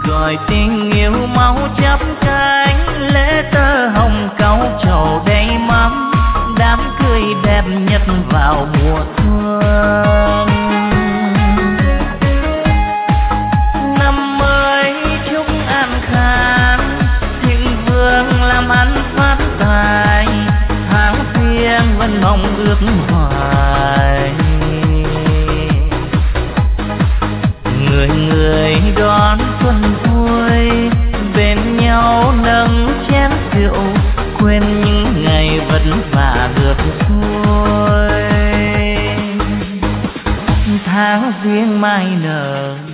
gọi tình yêu máu chắp cánh, lễ tơ hồng cau trầu đầy mắm, đám cưới đẹp nhất vào mùa xuân. Năm mới chúc an khang, thịnh vượng làm ăn phát tài, tháng riêng vẫn mong ước hoài. Người người đón xuân vui, bên nhau nâng chén rượu, quên những ngày vất vả ngược xuôi. Tháng riêng mai nở